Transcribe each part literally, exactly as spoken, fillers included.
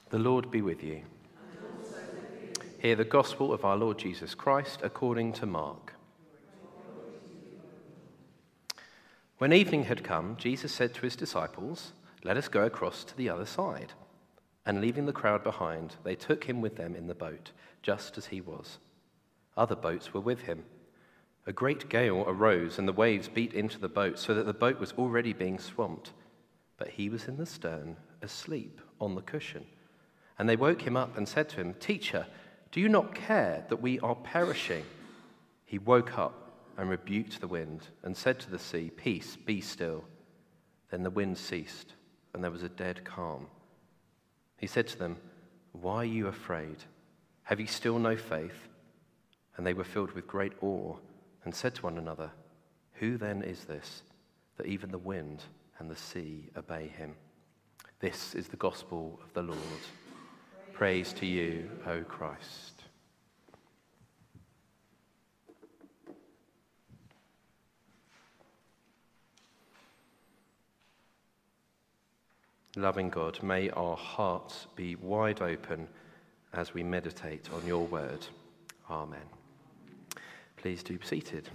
The Lord be with you. Hear the gospel of our Lord Jesus Christ according to Mark. When evening had come, Jesus said to his disciples, "Let us go across to the other side." And leaving the crowd behind, they took him with them in the boat, just as he was. Other boats were with him. A great gale arose, and the waves beat into the boat, so that the boat was already being swamped. But he was in the stern, asleep on the cushion. And they woke him up and said to him, "Teacher, do you not care that we are perishing?" He woke up and rebuked the wind and said to the sea, "Peace, be still." Then the wind ceased, and there was a dead calm. He said to them, "Why are you afraid? Have you still no faith?" And they were filled with great awe and said to one another, "Who then is this, that even the wind and the sea obey him?" This is the gospel of the Lord. Praise to you, O Christ. Loving God, may our hearts be wide open as we meditate on your word. Amen. Please do be seated.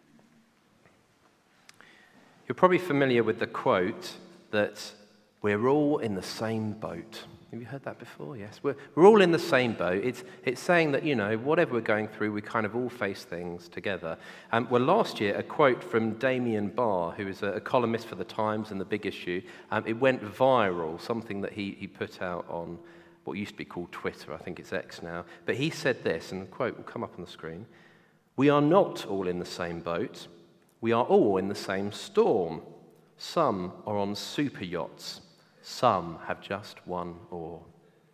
You're probably familiar with the quote that we're all in the same boat. Have you heard that before? Yes. We're, we're all in the same boat. It's, it's saying that, you know, whatever we're going through, we kind of all face things together. Um, well, last year, a quote from Damien Barr, who is a, a columnist for The Times and The Big Issue, um, it went viral, something that he, he put out on what used to be called Twitter. I think it's X now. But he said this, and the quote will come up on the screen: "We are not all in the same boat. We are all in the same storm. Some are on super yachts. Some have just one oar."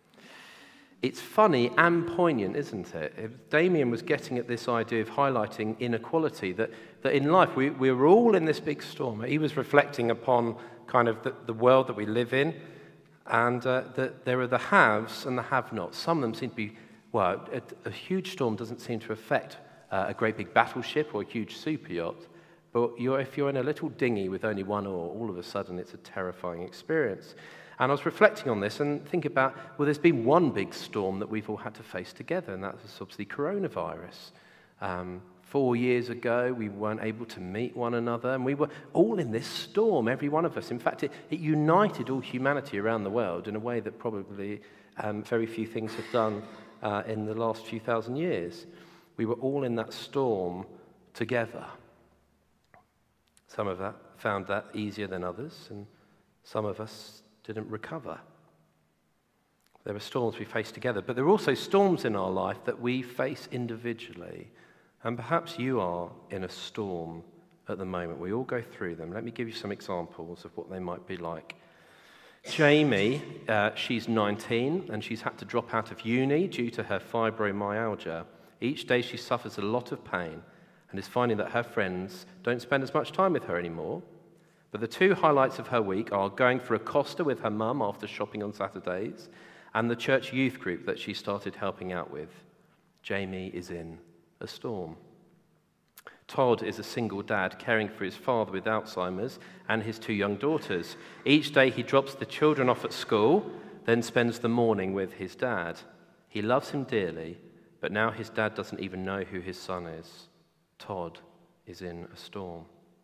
It's funny and poignant, isn't it? Damien was getting at this idea of highlighting inequality, that, that in life we, we're all in this big storm. He was reflecting upon kind of the, the world that we live in, and uh, that there are the haves and the have-nots. Some of them seem to be, well, a, a huge storm doesn't seem to affect uh, a great big battleship or a huge super yacht. But you're, if you're in a little dinghy with only one oar, all of a sudden it's a terrifying experience. And I was reflecting on this and thinking about, well, there's been one big storm that we've all had to face together, and that's obviously coronavirus. Um, four years ago, we weren't able to meet one another, and we were all in this storm, every one of us. In fact, it, it united all humanity around the world in a way that probably um, very few things have done uh, in the last few thousand years. We were all in that storm together. Some of us found that easier than others, and some of us didn't recover. There are storms we face together, but there are also storms in our life that we face individually. And perhaps you are in a storm at the moment. We all go through them. Let me give you some examples of what they might be like. Jamie, uh, she's nineteen, and she's had to drop out of uni due to her fibromyalgia. Each day she suffers a lot of pain and is finding that her friends don't spend as much time with her anymore. But the two highlights of her week are going for a Costa with her mum after shopping on Saturdays, and the church youth group that she started helping out with. Jamie is in a storm. Todd is a single dad caring for his father with Alzheimer's and his two young daughters. Each day he drops the children off at school, then spends the morning with his dad. He loves him dearly, but now his dad doesn't even know who his son is. Todd is in a storm.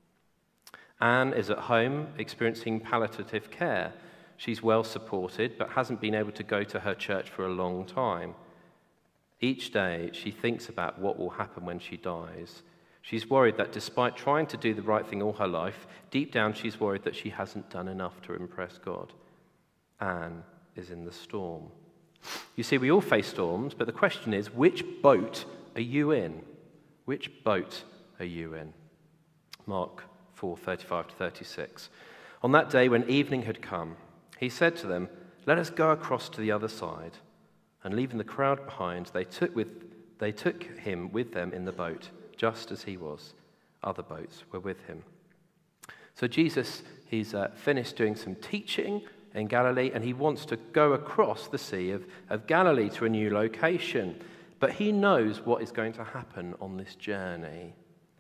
Anne is at home experiencing palliative care. She's well supported, but hasn't been able to go to her church for a long time. Each day, she thinks about what will happen when she dies. She's worried that despite trying to do the right thing all her life, deep down she's worried that she hasn't done enough to impress God. Anne is in the storm. You see, we all face storms, but the question is, which boat are you in? Which boat are you in? Mark four, thirty-five to thirty-six. On that day when evening had come, he said to them, "Let us go across to the other side." And leaving the crowd behind, they took, with, they took him with them in the boat, just as he was. Other boats were with him. So Jesus, he's uh, finished doing some teaching in Galilee, and he wants to go across the Sea of, of Galilee to a new location. But he knows what is going to happen on this journey.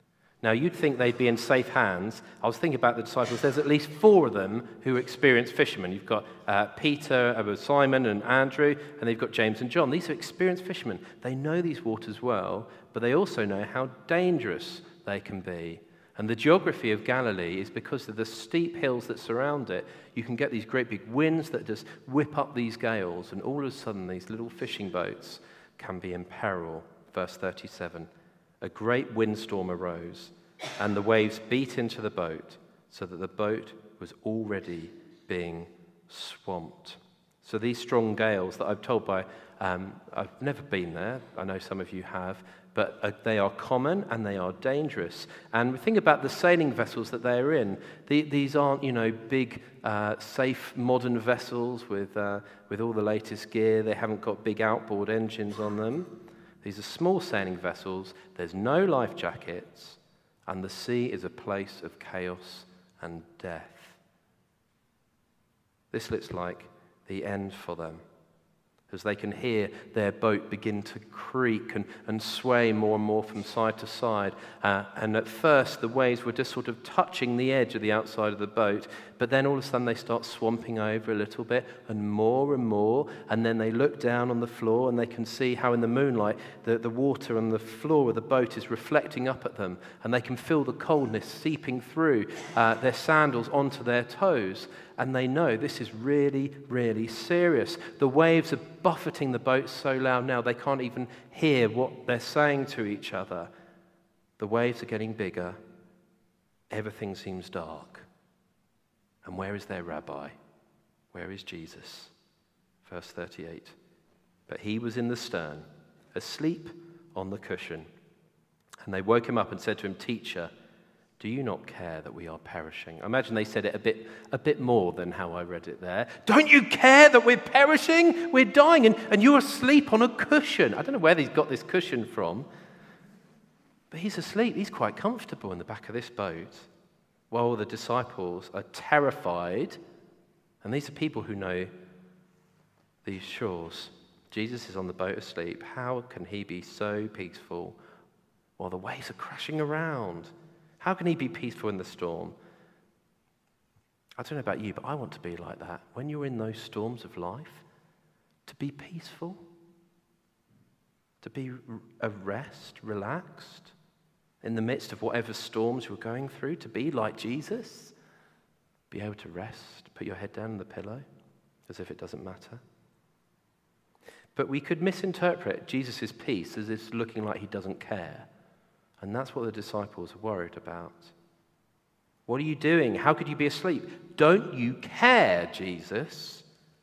Now, you'd think they'd be in safe hands. I was thinking about the disciples. There's at least four of them who are experienced fishermen. You've got uh, Peter, uh, Simon, and Andrew, and they've got James and John. These are experienced fishermen. They know these waters well, but they also know how dangerous they can be. And the geography of Galilee is because of the steep hills that surround it. You can get these great big winds that just whip up these gales, and all of a sudden these little fishing boats can be in peril. Verse thirty-seven, a great windstorm arose, and the waves beat into the boat, so that the boat was already being swamped. So these strong gales that I've told by, um, I've never been there, I know some of you have, but uh, they are common and they are dangerous. And we think about the sailing vessels that they are in. The, these aren't, you know, big, uh, safe, modern vessels with, uh, with all the latest gear. They haven't got big outboard engines on them. These are small sailing vessels. There's no life jackets, and the sea is a place of chaos and death. This looks like the end for them, as they can hear their boat begin to creak and, and sway more and more from side to side. Uh, and at first, the waves were just sort of touching the edge of the outside of the boat, but then all of a sudden they start swamping over a little bit, and more and more, and then they look down on the floor and they can see how in the moonlight the, the water on the floor of the boat is reflecting up at them, and they can feel the coldness seeping through uh, their sandals onto their toes. And they know this is really, really serious. The waves are buffeting the boat so loud now they can't even hear what they're saying to each other. The waves are getting bigger. Everything seems dark. And where is their rabbi? Where is Jesus? Verse thirty-eight. But he was in the stern, asleep on the cushion. And they woke him up and said to him, "Teacher, do you not care that we are perishing?" I imagine they said it a bit, a bit more than how I read it there. Don't you care that we're perishing? We're dying, and, and you're asleep on a cushion. I don't know where he's got this cushion from, but he's asleep. He's quite comfortable in the back of this boat, while the disciples are terrified. And these are people who know these shores. Jesus is on the boat asleep. How can he be so peaceful while the waves are crashing around? How can he be peaceful in the storm? I don't know about you, but I want to be like that. When you're in those storms of life, to be peaceful, to be at rest, relaxed, in the midst of whatever storms you're going through, to be like Jesus, be able to rest, put your head down on the pillow, as if it doesn't matter. But we could misinterpret Jesus' peace as if looking like he doesn't care. And that's what the disciples are worried about. What are you doing? How could you be asleep? Don't you care, Jesus?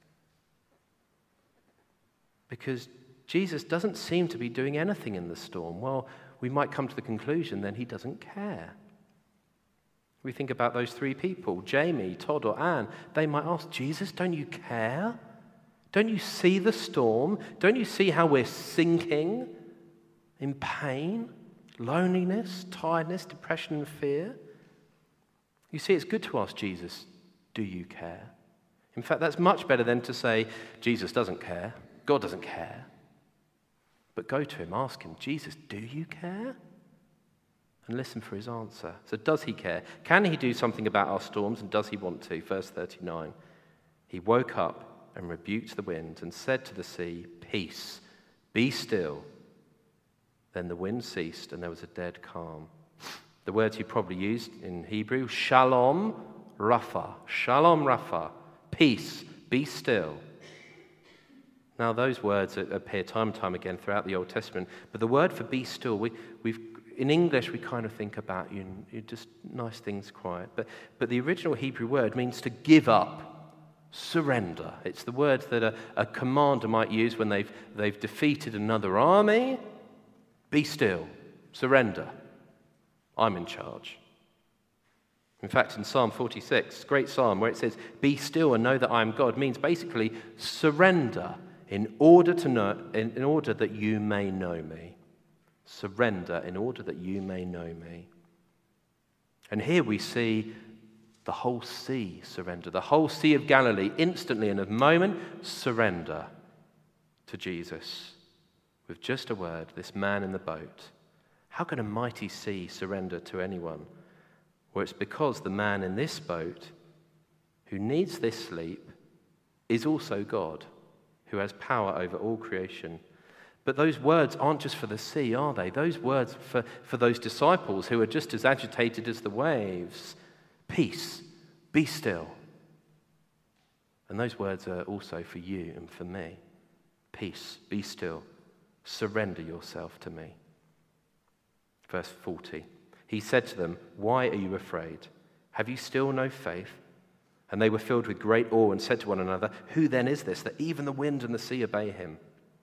Because Jesus doesn't seem to be doing anything in the storm. Well, we might come to the conclusion then he doesn't care. We think about those three people, Jamie, Todd, or Anne. They might ask, Jesus, don't you care? Don't you see the storm? Don't you see how we're sinking in pain? Loneliness, tiredness, depression, and fear. You see, it's good to ask Jesus, do you care? In fact, that's much better than to say, Jesus doesn't care, God doesn't care. But go to him, ask him, Jesus, do you care? And listen for his answer. So does he care? Can he do something about our storms, and does he want to? Verse thirty-nine. He woke up and rebuked the wind and said to the sea, "Peace, be still." Then the wind ceased and there was a dead calm. The words he probably used in Hebrew, shalom rapha, shalom rapha, peace, be still. Now those words appear time and time again throughout the Old Testament, but the word for be still, we, we've in English we kind of think about you know, just nice things, quiet, but, but the original Hebrew word means to give up, surrender. It's the words that a, a commander might use when they've, they've defeated another army. Be still, surrender, I'm in charge. In fact, in Psalm forty-six, great psalm, where it says, "Be still and know that I am God," means basically surrender in order to know, in, in order that you may know me. Surrender in order that you may know me. And here we see the whole sea surrender, the whole Sea of Galilee instantly in a moment surrender to Jesus. With just a word, this man in the boat How can a mighty sea surrender to anyone? Well, it's because the man in this boat who needs this sleep is also God, who has power over all creation. But those words aren't just for the sea, are they? Those words for, for those disciples who are just as agitated as the waves. Peace, be still. And those words are also for you and for me. Peace, be still, surrender yourself to me. Verse forty, he said to them, why are you afraid? Have you still no faith? And they were filled with great awe and said to one another, who then is this, that even the wind and the sea obey him?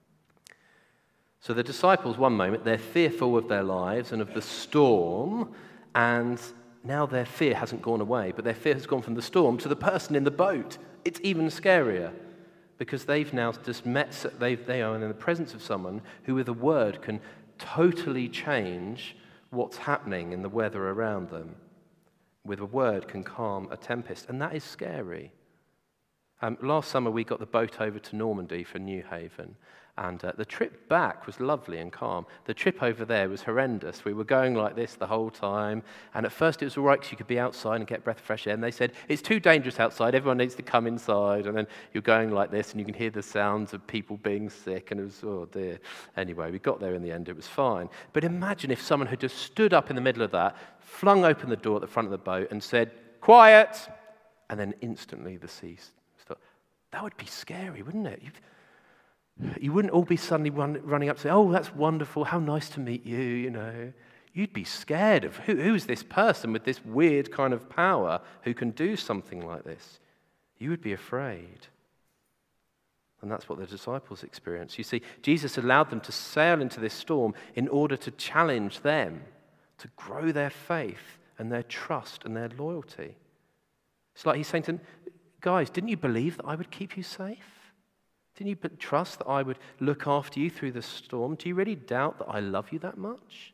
So the disciples, one moment, they're fearful of their lives and of the storm, and now their fear hasn't gone away, but their fear has gone from the storm to the person in the boat. It's even scarier, because they've now just met, they've, they are in the presence of someone who with a word can totally change what's happening in the weather around them. With a word can calm a tempest, and that is scary. Um, last summer we got the boat over to Normandy for New Haven, and uh, the trip back was lovely and calm. The trip over there was horrendous. We were going like this the whole time, and at first it was all right because you could be outside and get a breath of fresh air, and they said, it's too dangerous outside, everyone needs to come inside, and then you're going like this, and you can hear the sounds of people being sick, and it was, oh dear. Anyway, we got there in the end, it was fine. But imagine if someone had just stood up in the middle of that, flung open the door at the front of the boat, and said, quiet, and then instantly the sea stopped. That would be scary, wouldn't it? You've, You wouldn't all be suddenly run, running up to say, oh, that's wonderful, how nice to meet you, you know. You'd be scared of who, who's this person with this weird kind of power who can do something like this. You would be afraid. And that's what the disciples experienced. You see, Jesus allowed them to sail into this storm in order to challenge them, to grow their faith and their trust and their loyalty. It's like he's saying to them, guys, didn't you believe that I would keep you safe? Didn't you trust that I would look after you through the storm? Do you really doubt that I love you that much?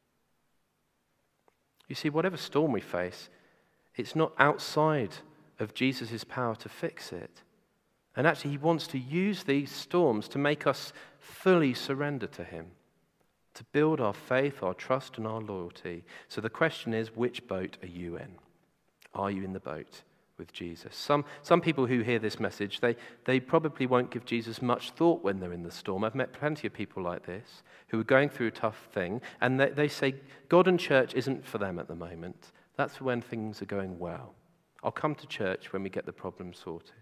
You see, whatever storm we face, it's not outside of Jesus' power to fix it. And actually, he wants to use these storms to make us fully surrender to him, to build our faith, our trust, and our loyalty. So the question is, which boat are you in? Are you in the boat with Jesus? Some some people who hear this message, they, they probably won't give Jesus much thought when they're in the storm. I've met plenty of people like this who are going through a tough thing, and they, they say God and church isn't for them at the moment. That's when things are going well. I'll come to church when we get the problem sorted.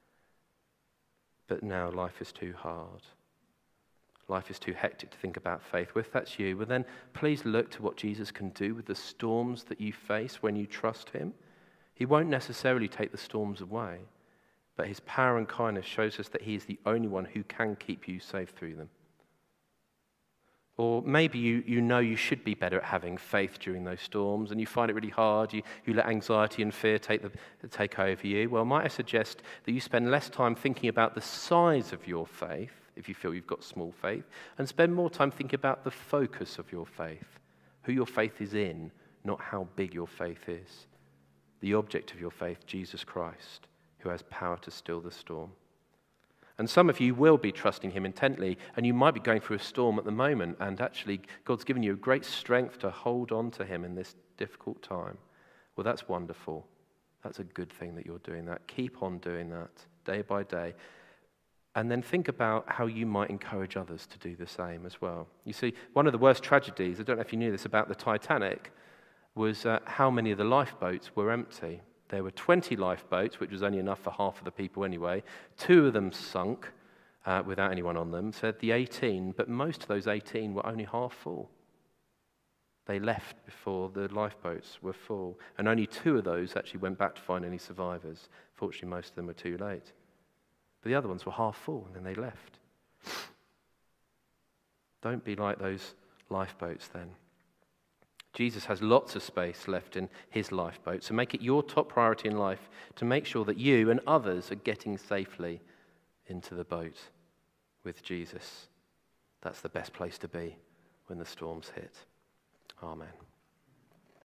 But now life is too hard. Life is too hectic to think about faith. Well, if that's you, well then please look to what Jesus can do with the storms that you face when you trust him. He won't necessarily take the storms away, but his power and kindness shows us that he is the only one who can keep you safe through them. Or maybe you, you know you should be better at having faith during those storms, and you find it really hard. You, you let anxiety and fear take, the, take over you. Well, might I suggest that you spend less time thinking about the size of your faith, if you feel you've got small faith, and spend more time thinking about the focus of your faith, who your faith is in, not how big your faith is. The object of your faith, Jesus Christ, who has power to still the storm. And some of you will be trusting him intently, and you might be going through a storm at the moment, and actually God's given you a great strength to hold on to him in this difficult time. Well, that's wonderful. That's a good thing that you're doing that. Keep on doing that day by day. And then think about how you might encourage others to do the same as well. You see, one of the worst tragedies, I don't know if you knew this about the Titanic, was uh, how many of the lifeboats were empty. There were twenty lifeboats, which was only enough for half of the people anyway. Two of them sunk uh, without anyone on them, so the eighteen, but most of those eighteen were only half full. They left before the lifeboats were full, and only two of those actually went back to find any survivors. Fortunately, most of them were too late. But the other ones were half full, and then they left. Don't be like those lifeboats then. Jesus has lots of space left in his lifeboat, so make it your top priority in life to make sure that you and others are getting safely into the boat with Jesus. That's the best place to be when the storms hit. Amen.